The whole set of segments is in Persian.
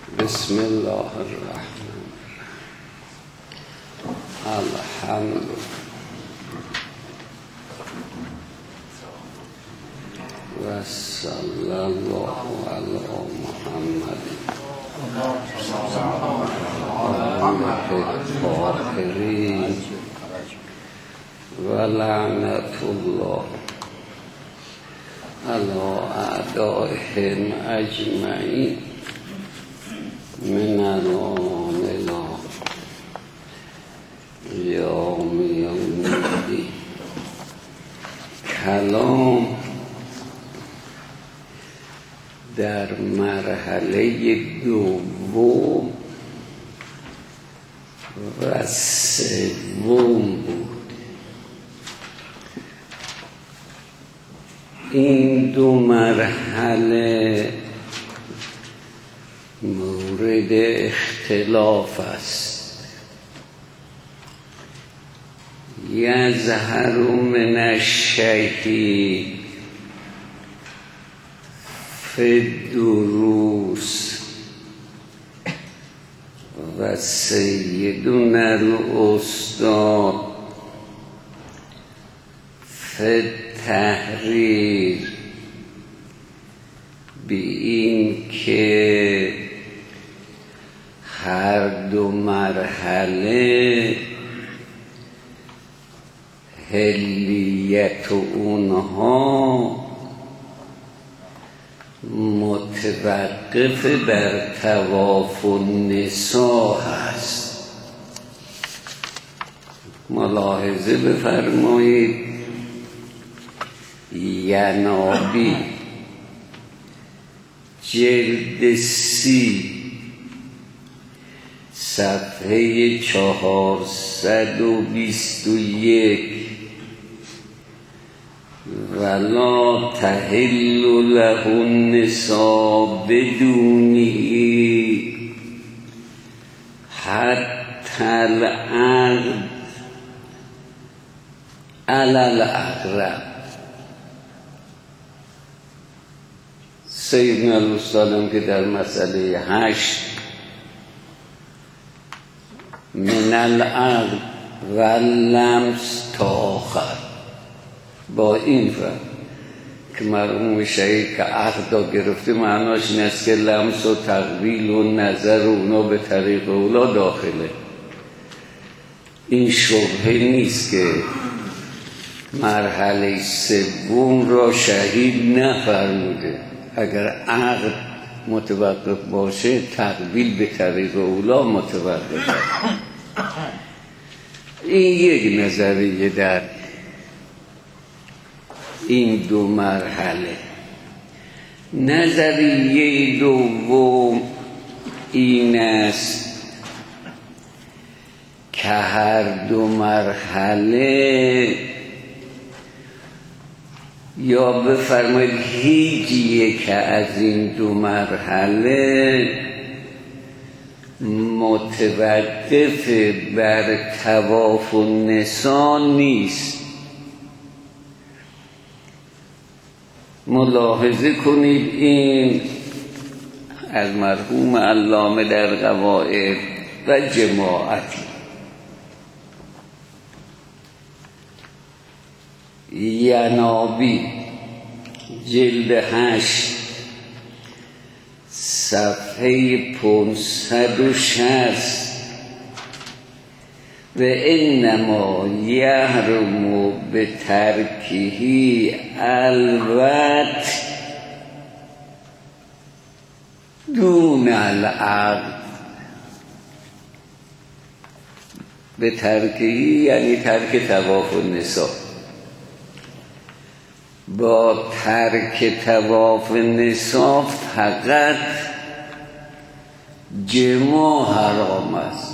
بسم الله الرحمن الحمد و صلی الله علی محمد الطاهرین و لعنت الله علی اعدائهم اجمعین من الان الی یوم الدین. کلام در مرحله دوم و سوم بود. این دو مرحله مورد اختلاف است. یظهر من الشیء فی الدروس و سیدنا الاستاد فی التحریر به این که هر دو مرحله حلیت اونها متوقف بر طواف النساء هست. ملاحظه بفرمایید. ینابی جلد 30 صفحه 421 ولا تحل له النساء بدونه حتی العقد علی الاقرب. سیدنا الاستادم که در مسئله 8 من العقد و لمس تا آخر با این فرق که مرحوم شهید که عقد را گرفته معناش این است که لمس و تقبیل و نظر و اونا به طریق اولا داخله. این شبهه نیست که مرحله سوم را شهید نفرموده. اگر عقد متوقف باشه تقبیل به طریق اولا متوقف. این یک نظریه در این دو مرحله. نظریه دوم این است که هر دو مرحله یا بفرمایید هیچ یک از این دو مرحله متوقف بر طواف النساء نیست. ملاحظه کنید این از مرحوم علامه در قواعد و جماعتی. ینابی جلد 8 صفحه 560 و انما یحرم به ترکه الوت دون العقد. به ترکه یعنی ترک طواف النساء. با ترک طواف النساء فقط جماع حرام است.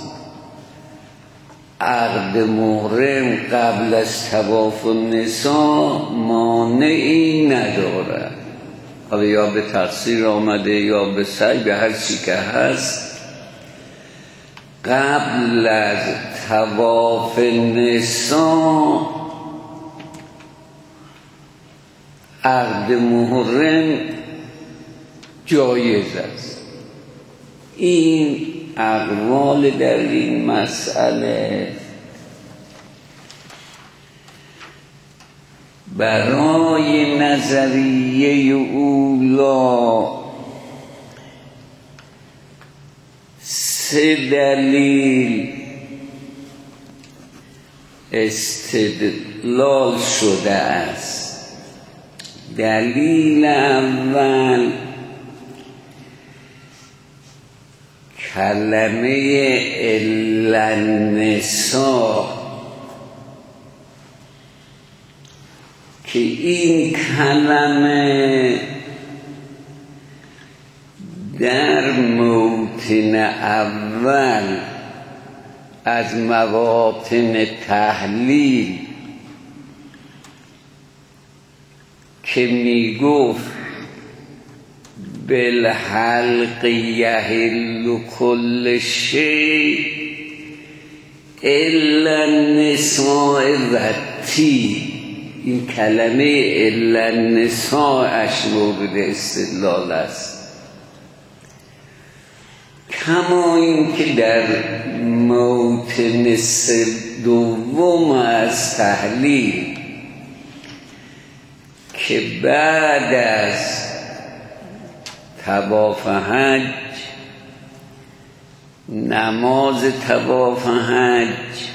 عقد محرم قبل از طواف النساء مانعی ندارد. حالا یا به تقصیر آمده یا به سعی، به هر چی که هست قبل از طواف النساء عقد محرم جایز است. این اقوال در این مسئله برای نظریه اولا 3 دلیل استدلال شده است. دلیل اول کلمه النساء که این کلمه در موطن اول از مواطن تحلیل که می گفت بالحلق یحل کل شیء الا النساء والطیب، این کلمه الا النساء اش مورد استدلال است. کما این که در موطن دوم از تحلیل که بعد از طواف حج، نماز طواف حج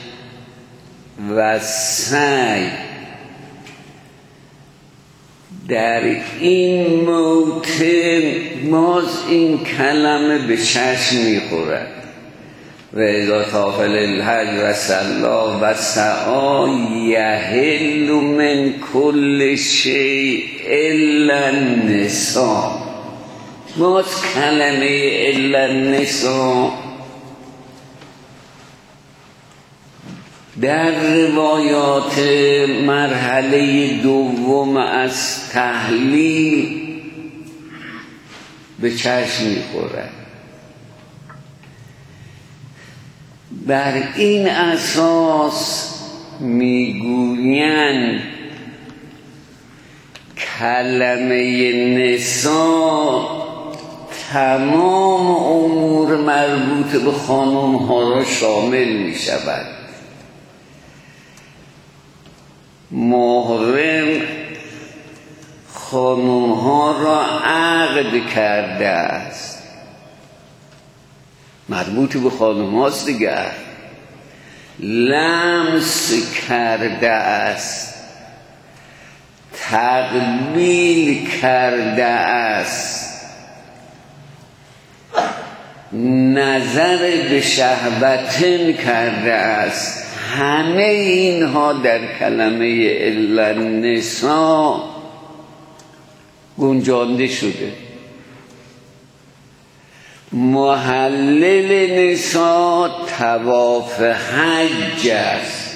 و سعی، در این موطن باز این کلمه به چشم میخورد و اذا طاف للحج و صلا و سعی یحل من کل شیء الا النساء. باز کلمه الا النساء در روایات مرحله دوم از تحلیل به چشم می‌خورد. بر این اساس میگویند کلمه نساء تمام امور مربوط به خانم ها را شامل می شود. محرم خانم ها را عقد کرده است، مربوط به خانم هاست دیگه، لمس کرده است، تقبیل کرده است، نظر به شهوتن کرده است. همه اینها در کلمه الا النساء گنجانده شده. محلل نساء طواف حج است.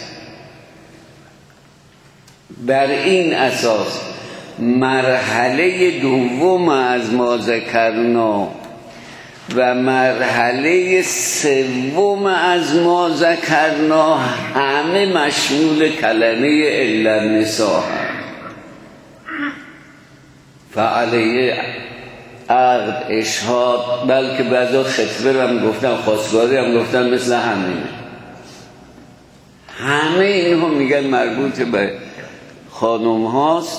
بر این اساس مرحله دوم از ما ذکرنا و مرحله سوم از ما ذکرنا همه مشمول کلمه الا النساء هست. فعلیه عقد، اشهاد، بلکه بعضا خطبه هم گفتن، خواستگاری هم گفتن، مثل همینه. همه اینها میگن مربوط به خانم هاست.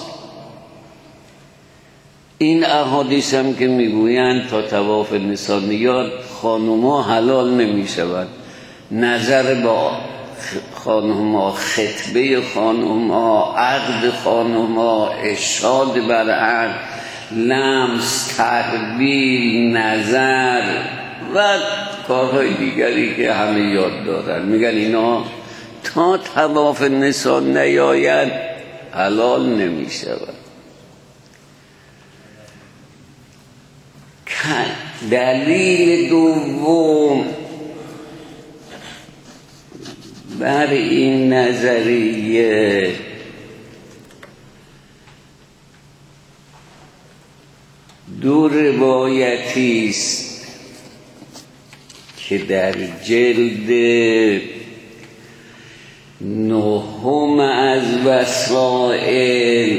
این احادیث هم که میگویند تا طواف نساء میاد خانم ها حلال نمیشود، نظر با خانم ها، خطبه خانم ها، عقد خانم ها، اشهاد بر عقد، لمس، تقبیل، نظر و کارهای دیگری که همه یاد دارن. میگن اینا تا طواف نساء نیاید حلال نمیشود. دلیل دوم بر این نظریه دو روایتی است که در جلد 9 از وسائل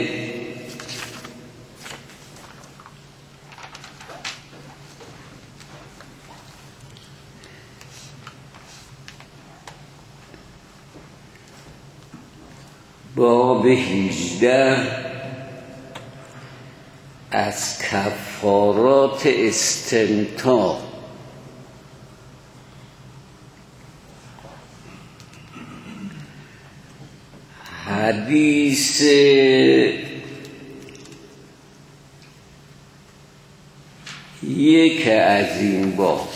باب 18 از کفارات استمتاع. حدیث یک از این باب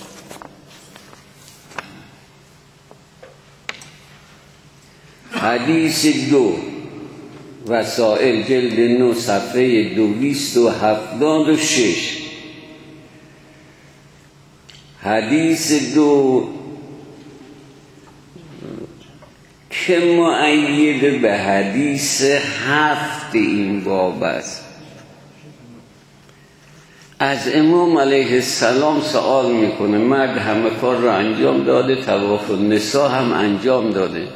حدیث 2 وسائل جلد 9 صفحه 276. حدیث 2 که مؤید به حدیث 7 این باب است. از امام علیه السلام سوال میکنه، مرد همه کار را انجام داده، طواف النساء هم انجام داده،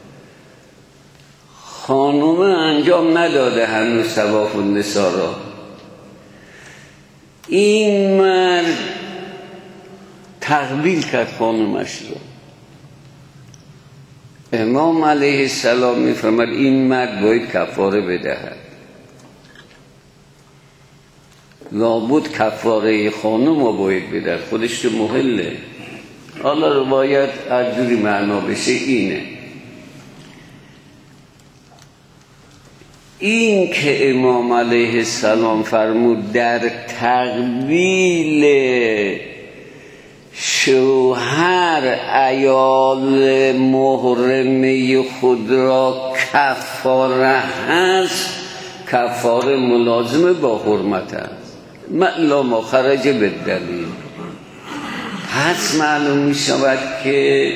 خانومه انجام نداده هنوز طواف النساء را. این مرد تقبیل کرد خانومش را. امام علیه السلام میفرماد این مرد باید کفاره بدهد. لابد کفاره خانم رو باید بدهد، خودش که محله. حالا روایت هر جوری معنا بشه اینه. این که امام علیه السلام فرمود در تقبیل شوهر عیال محرمه خود را کفاره هست، کفاره ملازمه با حرمت است. لا ما خرج بالدلیل. پس معلوم می شود که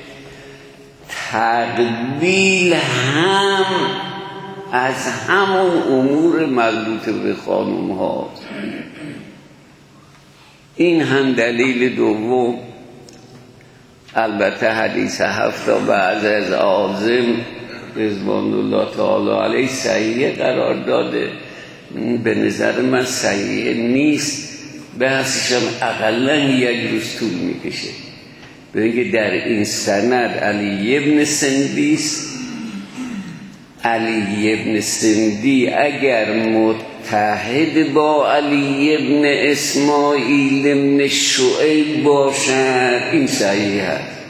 تقبیل هم از همون امور مربوط به خانم ها. این هم دلیل دوم. البته حدیث 7 بعد از عاظم رضوان الله تعالی علیه صحیح قرار داده. به نظر من صحیح نیست، بحثش هم اقلا یک روز طول میکشه. ببینید در این سند علی ابن سندی است. علی ابن سندی اگر متحد با علی ابن اسماعیل ابن شعیب باشد این صحیح است.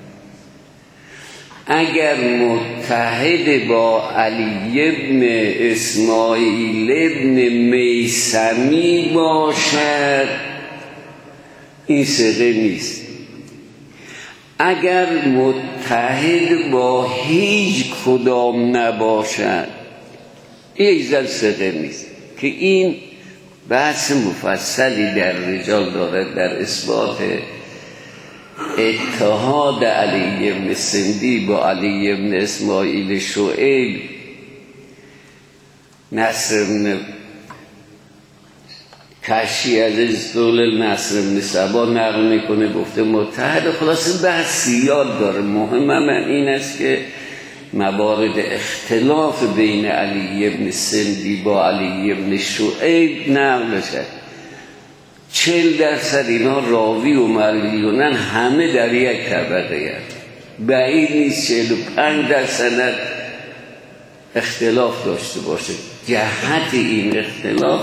اگر متحد با علی ابن اسماعیل ابن میثمی باشد این صحیح نیست. اگر متحد با هیچ کدام نباشد یک زن صحیح نیست. که این بحث مفصلی در رجال دارد در اثبات اتحاد علی ابن سندی با علی ابن اسماعیل شعیب. نصر ابن کشی از دول نصر ابن سبا نقل میکنه گفته متحد. خلاصه بحث زیاد داره. مهم من این است که موارد اختلاف بین علی ابن سندی با علی ابن شعیب نقل شد. 40% اینا راوی و مرویونن، همه در یک طبقه هست. بعید نیست 45% اختلاف داشته باشه. جهت این اختلاف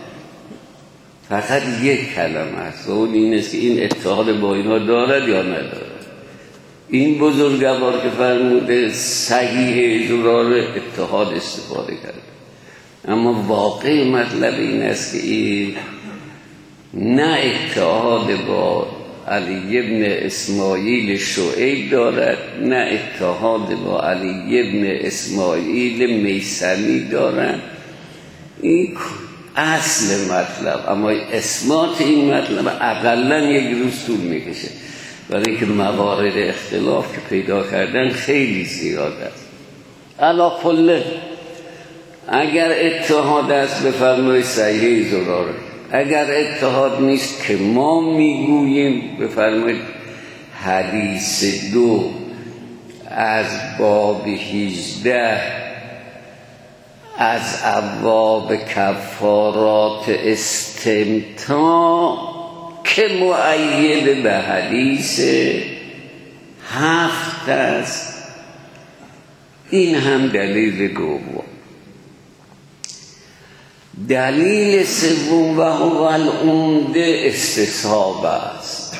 فقط یک کلمه است و اون این است که این اتحاد با اینا دارد یا ندارد. این بزرگوار که فرموده صحیح زرار اتحاد استفاده کرد، اما واقع مطلب این است که این نه اتحاد با علی ابن اسماعیل شعیب دارد، نه اتحاد با علی ابن اسماعیل میثمی دارد. این اصل مطلب. اما اثبات این مطلب اقلا یک روز طول میکشه، برای اینکه موارد اختلاف که پیدا کردن خیلی زیاد است. علا کله اگر اتحاد است بفرمایید صحیح زراره، اگر اتحاد نیست که ما میگوییم بفرمایید حدیث 2 از باب 18 از ابواب کفارات استمتاع که مؤید به حدیث 7 است. این هم دلیل دوم. دلیل سوم و هو العمده استصحاب است.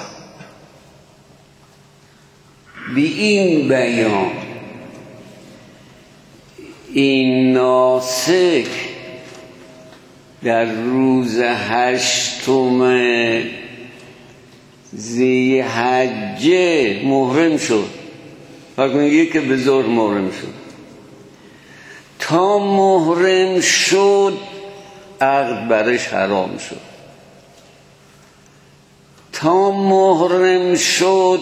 بی این بیان این ناسک در روز 8 ذی‌حجه محرم شد. فکر کنید که به ظهر محرم شد. تا محرم شد عقد برش حرام شد. تا محرم شد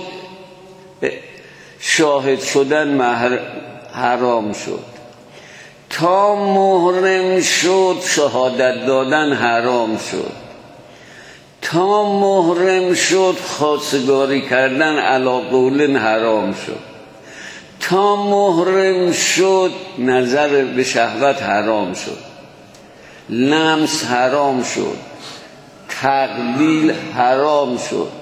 شاهد شدن حرام شد. تا محرم شد شهادت دادن حرام شد. تا محرم شد خواستگاری کردن علی قول حرام شد. تا محرم شد نظر به شهوت حرام شد. لمس حرام شد. تقبیل حرام شد.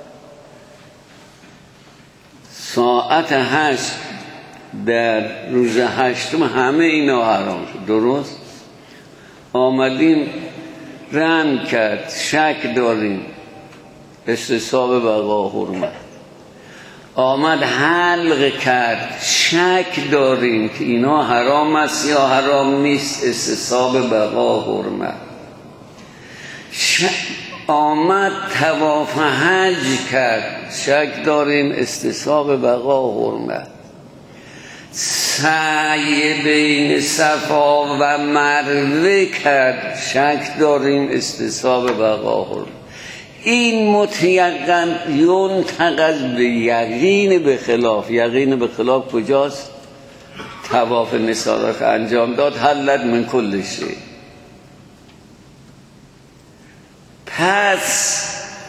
ساعت 8 در روز 8 همه اینا حرام شد. درست؟ آمدیم رند کرد، شک داریم، استصحاب بقا حرمت. آمد حلق کرد، شک داریم که اینا حرام است یا حرام نیست، استصحاب بقا حرمت. آمد طواف حج کرد، شک داریم، استصحاب بقا حرمت. سعی بین صفا و مروه کرد، شک داریم، استصحاب بقا حرمت. این متیقن ینتقض به یقین به خلاف. یقین به خلاف کجاست؟ طواف نسا را انجام داد، حلت من کل شیء. پس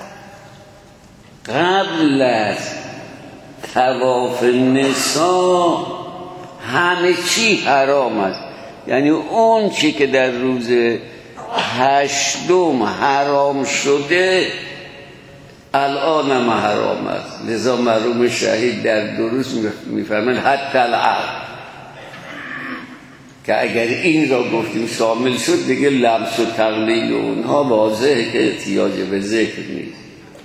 قبل از طواف نسا همه چی حرام است. یعنی اون چی که در روز 8 حرام شده الان هم حرام است. لذا مرحوم شهید در دروس میفرمند حتی العقل، که اگر این را گفتیم شامل شد دیگه لمس و تقلیل اونها واضحه که احتیاج به ذکر نیست.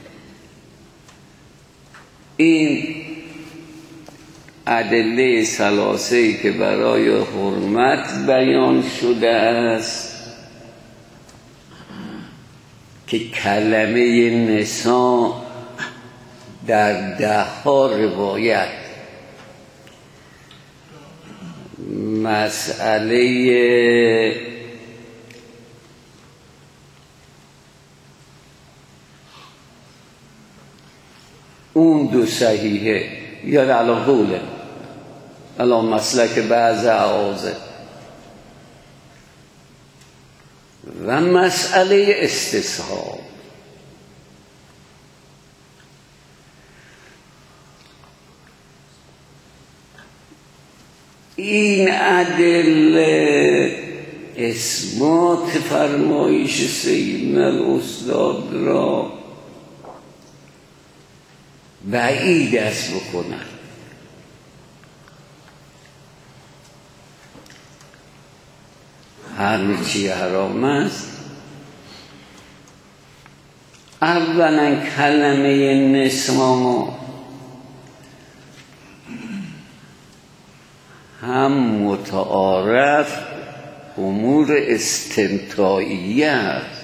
این ادله ثلاثه‌ای که برای حرمت بیان شده است که کلمه نساء در 10 روایت مسئله اون 2 صحیحه یا علی قوله علی مسلک بعض اعاضه و مسئله استصحاب. این ادله اثبات فرمایش سیدنا الاستاد را بعید است بکنن. همه چی حرام است. اولا کلمه نساء هم متعارف امور استمتاعیه است،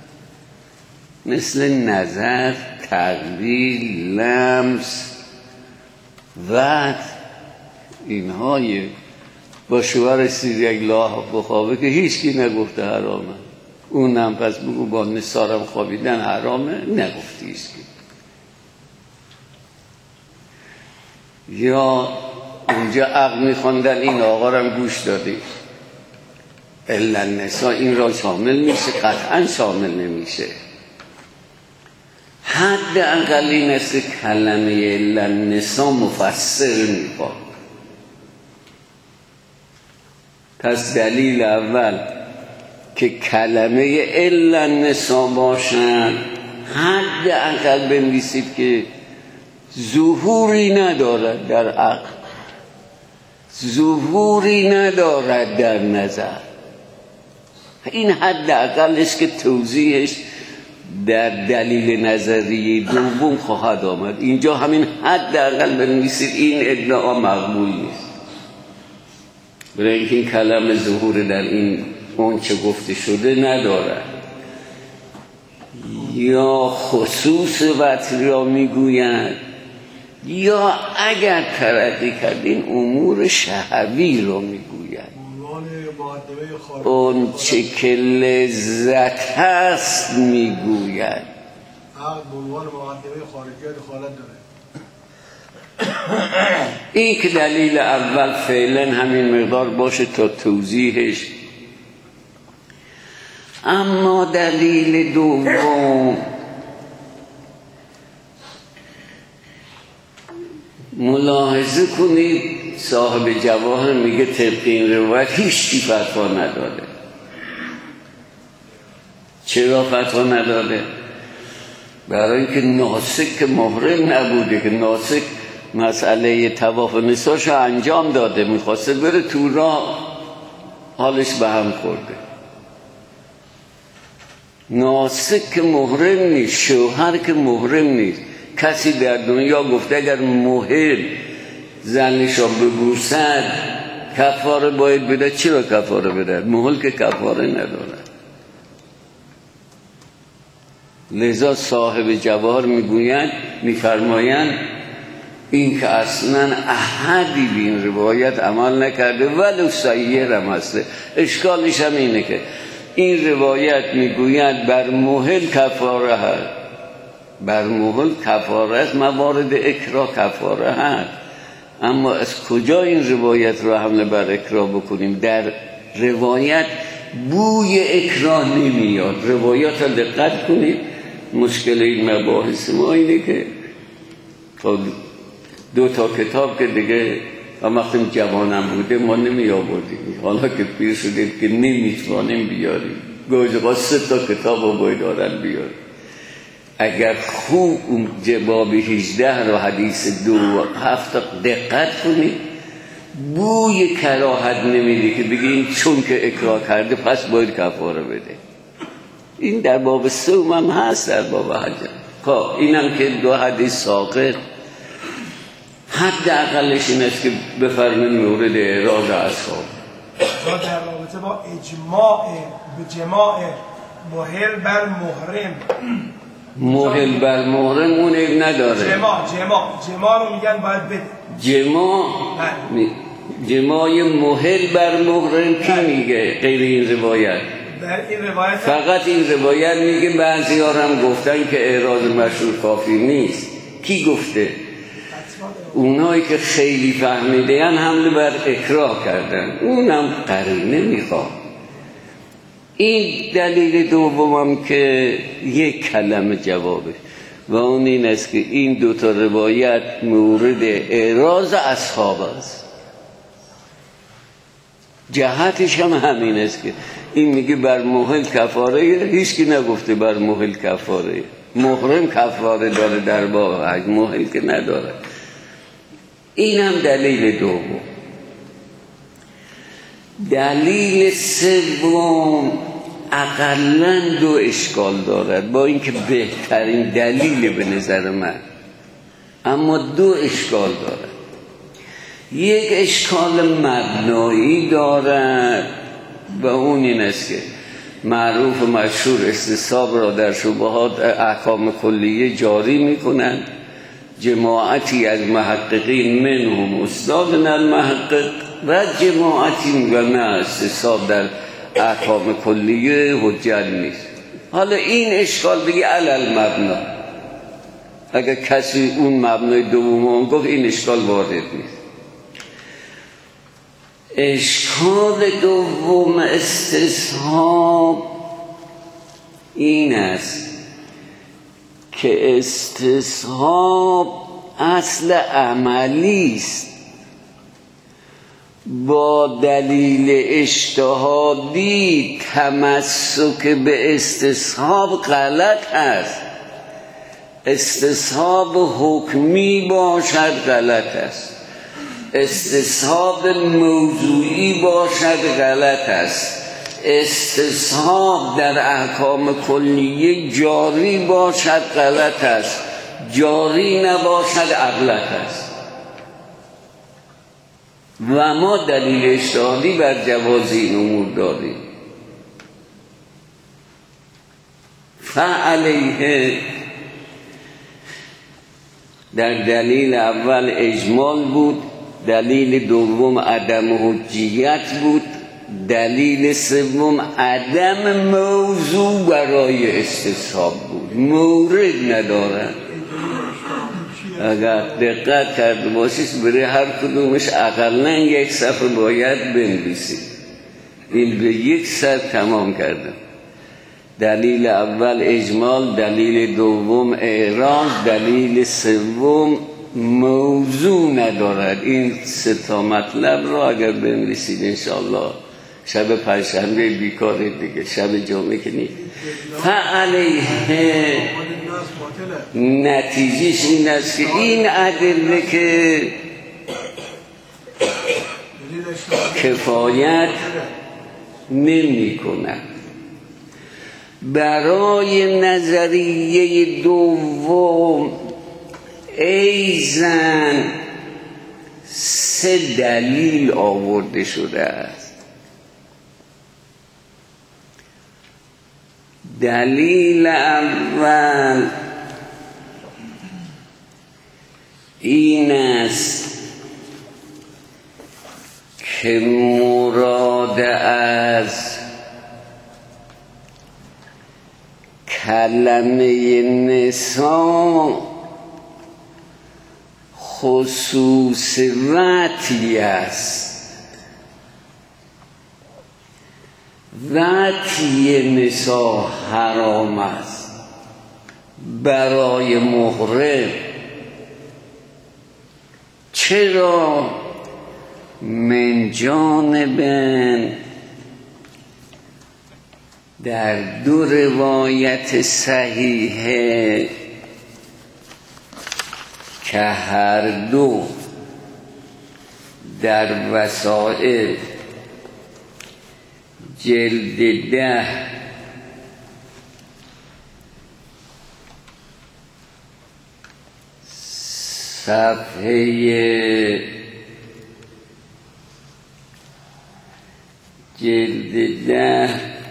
مثل نظر، تقبیل، لمس و اینهای با شوهر سیر یک لاه بخوابه که هیچ کی نگفته حرامه. اونم پس بگو با نثارم خوابیدن حرامه، نگفتی هیچ کی. یا اونجا عقل میخوندن این آقا رو گوش دادی، الا النساء این را شامل میشه؟ قطعا شامل نمیشه. حد اقل این است که کلمه الا النساء مفسر میخواد. پس دلیل اول که کلمه الا النساء باشن، حد اقل بنویسید که ظهوری ندارد در عقل. ظهوری ندارد در نظر. این حداقلش که توضیحش در دلیل نظری دوم خواهد آمد. اینجا همین حداقل بنویسید این ادعا مقبول نیست، برای اینکه این کلمه ظهور در این اون چه گفته شده ندارد. یا خصوص وتری را میگویند، یا اگر ترقی کردین امور شهوی را میگویند. اون چه که لذت هست میگوید. این که دلیل اول فعلا همین مقدار باشه تا توضیحش. اما دلیل دوم ملاحظه کنید، صاحب جواهر میگه طبق این روایت هیچ کی فتوا نداده. چرا فتوا نداده؟ برای اینکه ناسک محرم نبوده، که ناسک مسئله طواف نساشو انجام داده، میخواسته بره تو راه، حالش به هم خورده. ناسک که محرم نیست، شوهر که محرم نیست. کسی در دنیا گفته اگر محرم زنش را ببوسد کفاره باید بده؟ چرا کفاره بده؟ محل که کفاره نداره. لذا صاحب جواهر میفرمایند این که اصلا احدی به این روایت عمل نکرده ولو صحیح هم هسته. اشکالش هم اینه که این روایت میگوید بر محل کفاره هست، بر محل کفاره است، موارد اکراه کفاره هست. اما از کجا این روایت را حمله بر اکراه بکنیم؟ در روایت بوی اکراه نمیاد. روایات را دقت کنید. مشکل این مباحث ما اینه که دو تا کتاب که دیگه وقتی جوانم بوده ما نمی آوردیم، حالا که پیر شدیم که نمیتوانیم بیاریم. گاهی 3 تا کتاب رو باید آدم بیاریم. اگر خوب اون جواب 18 رو حدیث 2-7 دقت کنید، بوی کراهت نمیده که بگیم چون که اکراه کرده پس باید کفاره بده. این در باب صوم هم هست، در باب حج. خب اینم که 2 حدیث ساقط. حد اقلش این است که بفرمین مورد اعراض اصحاب در رابطه با جماع محل بر محرم. محل بر محرم اون عیب نداره. جماع رو میگن باید بده. جماع محل بر محرم کی میگه؟ غیر این روایت. در این روایت فقط این روایت میگه. بعضی ها هم گفتن که اعراض مشهور کافی نیست. کی گفته؟ اونایی که خیلی فهمیدن حمله بر اکراه کردن، اونم قرینه میخواد. این دلیل دومم که یک کلمه جوابه و اون این است که این 2 تا روایت مورد اعراض اصحاب است. جهتش هم همین است که این میگه بر محل کفاره، هیچ کی نگفته بر محل کفاره. محرم کفاره داره در باب حج، محل که نداره. این هم دلیل دوم. دلیل سوم اقلاً 2 اشکال دارد، با اینکه بهترین دلیل به نظر من، اما 2 اشکال دارد. یک اشکال مبنایی دارد و اون این است که معروف و مشهور استصحاب را در شبهات احکام کلیه جاری میکنند. جماعتی از محققین منهم استادنا المحقق و جماعتی و نه استصحاب در احکام کلیه حجت نیست. حالا این اشکال بگی علل مبنا، اگر کسی اون مبنای دوم گفت این اشکال وارد نیست. اشکال دوم استصحاب این است که استصحاب اصل عملی است، با دلیل اجتهادی تمسک به استصحاب غلط است. استصحاب حکمی باشد غلط است. استصحاب موضوعی باشد غلط است، استصحاب در احکام کلیه جاری باشد غلط است، جاری نباشد غلط است. و ما دلیل اجتهادی بر جواز این امور داریم. فعلیه در دلیل اول اجمال بود، دلیل دوم عدم حجیت بود، دلیل سوم عدم موضوع برای استصحاب بود، مورد ندارد. اگر دقت کرده باشید برای هر کدومش اقلن یک صفحه باید بنویسید. این به یک سر تمام کردم. دلیل اول اجمال، دلیل دوم اعراض، دلیل سوم موضوع ندارد. این سه تا مطلب را اگر بنویسید انشاءالله شب پنجشنبه بیکار دیگه، شب جمعه که نیست. فعلیه نتیجهش این است که این ادله که کفایت نمی کند برای نظریه دوم ایزن سه دلیل آورده شده است. دلیل اول این است که مراد از کلمه نساء خصوص وطی است. وطی نساء حرام است برای محرم. چرا؟ من جانبن در دو روایت صحیحه که هر دو در وسائل جلد 10 صفحه جلد 10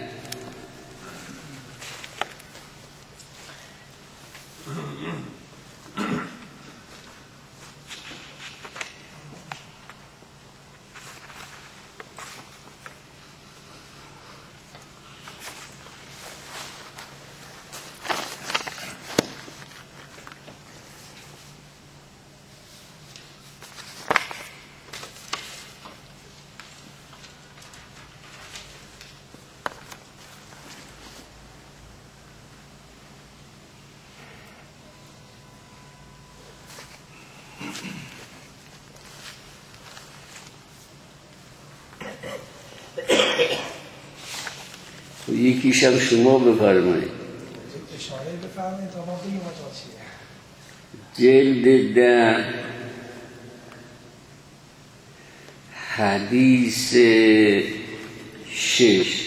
یکیشم شما بفرمایید. اشاره بفرمایید تا ما بگیم چیه. جلد 10 حدیث 6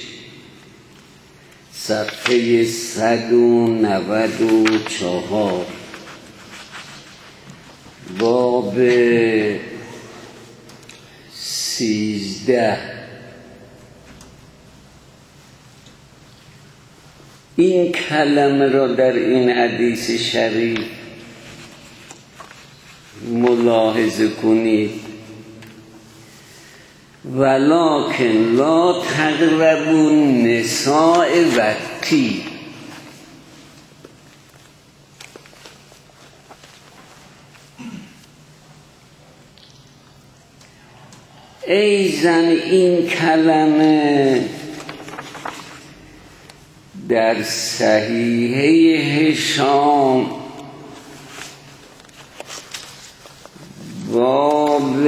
صفحه 194 باب 13. این کلمه را در این حدیث شریف ملاحظه کنید. ولکن لا تقربوا النساء وطی. ایزن این کلمه در صحیحه هشام باب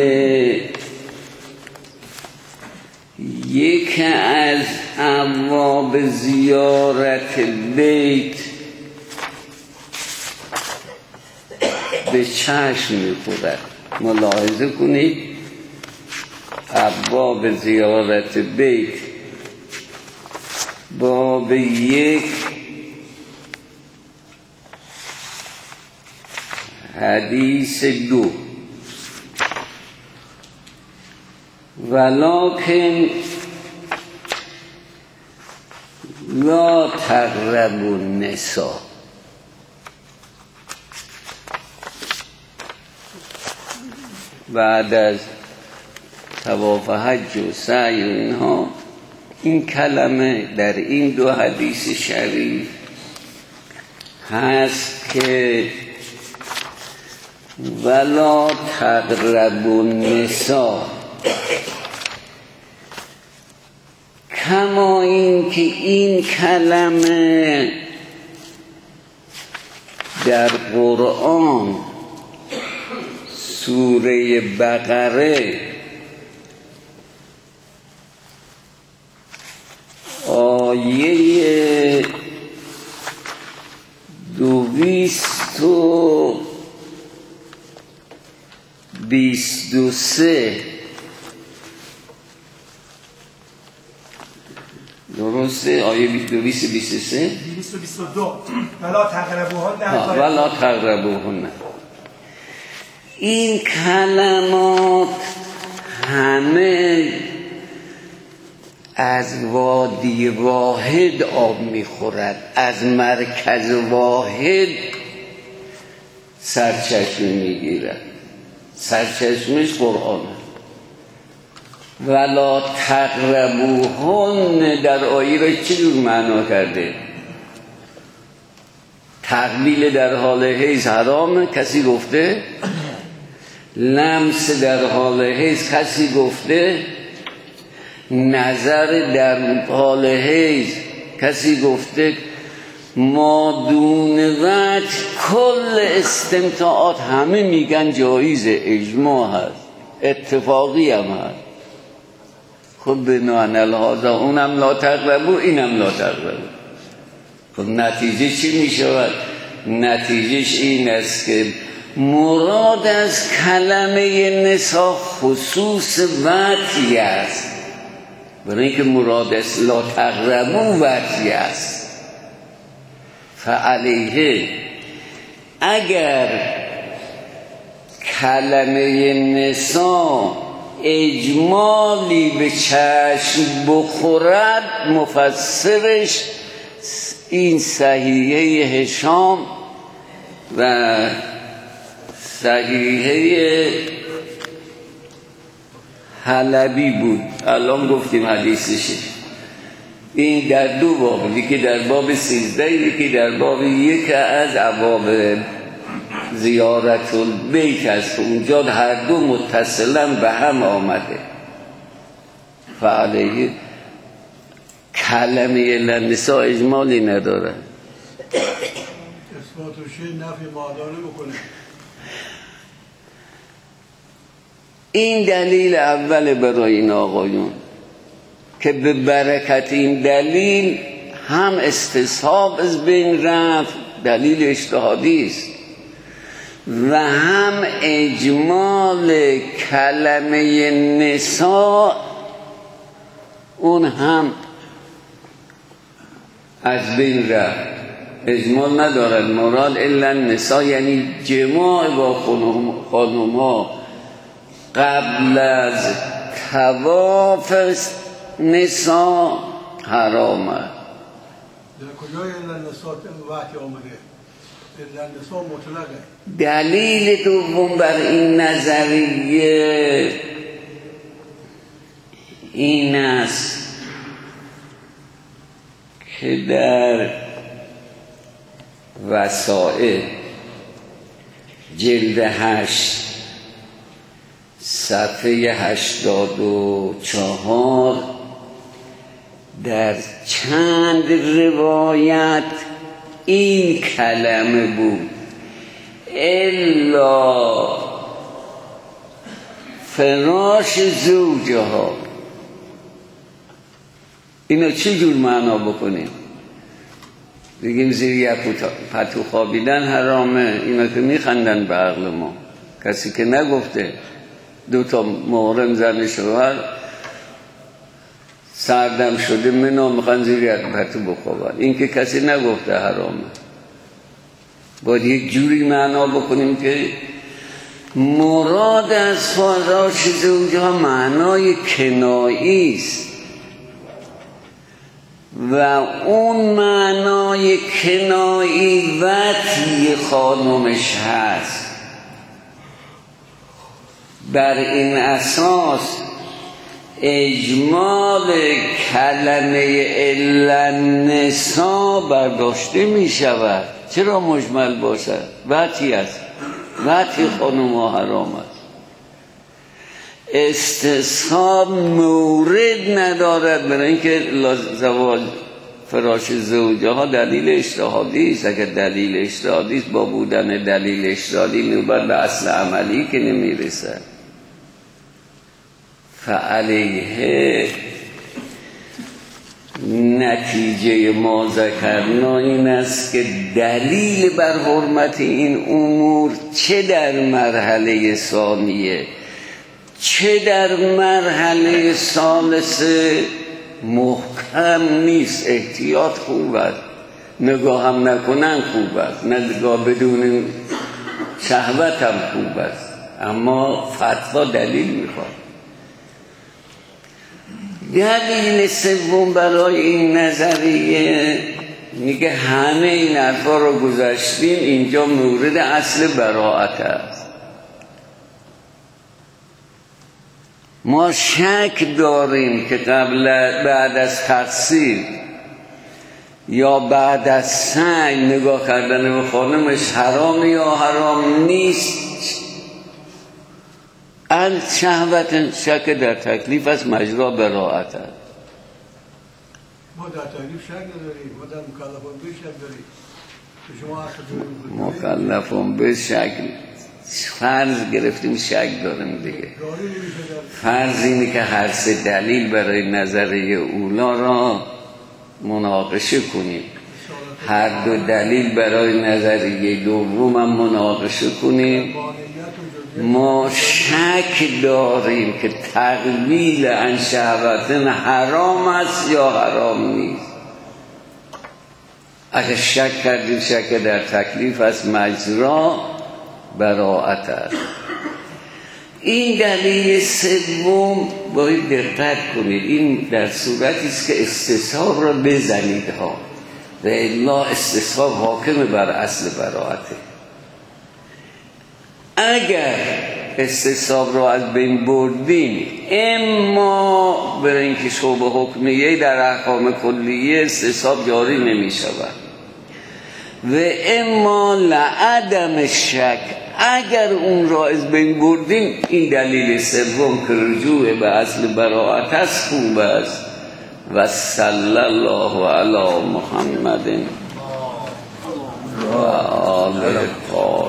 یک از ابواب زیارت بیت به چشم می‌خورد. ملاحظه کنید ابواب زیارت بیت باب 1 حدیث 2 ولکن لا تقربوا النساء. بعد از طواف حج و سعی و اینها این کلمه در این دو حدیث شریف هست که ولا تقربوا النساء، کما این که این کلمه در قرآن سوره بقره آیه 223 درسته؟ آیه 222 ولا تقربوهن ولا تقربوهن. این کلمات همه از وادی واحد آب میخورد، از مرکز واحد سرچشمه میگیرد، سرچشمش قرآنه. ولا تقربوهن در آیه را چه جور معنا کرده؟ تقبیل در حال حیض حرامه، کسی گفته؟ لمس در حال حیض کسی گفته؟ نظر در حال حیض کسی گفته؟ ما دون وجه کل استمتاعات همه میگن جایزه، اجماع هست، اتفاقی هم هست. خب بناهن الهازا اونم لا تقربو اینم لا تقربو. خب نتیجه چی میشود؟ نتیجهش این است که مراد از کلمه نساء خصوص وطی است، برای اینکه مراد از لا تقربو وطی است. فعلیه اگر کلمه نساء اجمالی به چشم بخورد، مفسرش این صحیحه هشام و صحیحه حلبی بود. الان گفتیم حدیثشه. این در دو باب، یکی در باب 13، یکی در باب 1 از ابواب زیارت البیت است. اونجا هر دو متصلا به هم آمده. فعلیه کلمه لنساء اجمالی نداره. اثباتوشی نفی مادانه بکنه. این دلیل اول برای این آقایون که به برکت این دلیل هم استصحاب از بین رفت، دلیل اجتهادی است، و هم اجمال کلمه نساء اون هم از بین رفت. اجمال ندارد، مراد الا نساء یعنی جماع با خانم ها قبل از طواف نساء حرامه. در کجای الا نساء وقتی آمده؟ الا نساء مطلقه. دلیل دوم بر این نظریه این است که در وسائل جلد 8 صفحه 84 در چند روایت این کلمه بود الا فراش زوجها. اینو چه جور معنا بکنیم؟ بگیم زیر یک پتو خوابیدن حرامه، اینا که میخندن به عقل ما. کسی که نگفته 2 محرم زن شوهر سردم شده منو میخوان زیر پتو بخوابن، این که کسی نگفته حرامه. باید یک جوری معنا بکنیم که مراد از فراش زوجها معنای کنایی است و اون معنای کنایی وطی خانمش هست. بر این اساس اجمال کلمه الا النساء برداشته می شود. چرا مجمل باشد؟ وطی است، وطی خانم ها حرام است. استصحاب مورد ندارد برای اینکه زواج فراش زوجه ها دلیل اجتهادی است. اگر دلیل اجتهادی است با بودن دلیل اجتهادی نوبت به اصل عملی که نمیرسد. فعلیه نتیجه ما ذکرنا این است که دلیل بر حرمت این امور چه در مرحله ثانیه چه در مرحله ثالثه محکم نیست. احتیاط خوب است، نگاه هم نکنن خوب است، نگاه بدون شهوت هم خوب است، اما فتوا دلیل میخواد. دلیل سوم برای این نظریه میگه همه این حرفا رو گذاشتیم، اینجا مورد اصل براءت است. ما شک داریم که بعد از تقصیر یا بعد از سعی نگاه کردن به خانمش حرام یا حرام نیست. شهوت شک در تکلیف از مجرا براءت است. ما در تکلیف شک نداریم، ما در مکلفان به شک داریم. شما مکلفان به شک فرض گرفتیم، شک داریم دیگه. فرض اینه که هر سه دلیل برای نظریه اولا را مناقشه کنیم، هر دو دلیل برای نظریه دوم هم مناقشه کنیم. ما شک داریم که تقلیل عن شهوتن حرام است یا حرام نیست. اگر شک کردیم شک در تکلیف از مجرا براءت است. این دلیل سوم باید دقت کنید، این در صورتی است که استصحاب را بزنید ها، و الا استصحاب حاکم بر اصل براءته. اگر استصحاب را از بین بردیم، اما برای اینکه شعب حکمیه در احکام کلیه استصحاب جاری نمی شود و اما لعدم شک، اگر اون را از بین بردیم، این دلیل سوم که رجوع به اصل براءت است خوب است. و صلی الله علی محمد و آل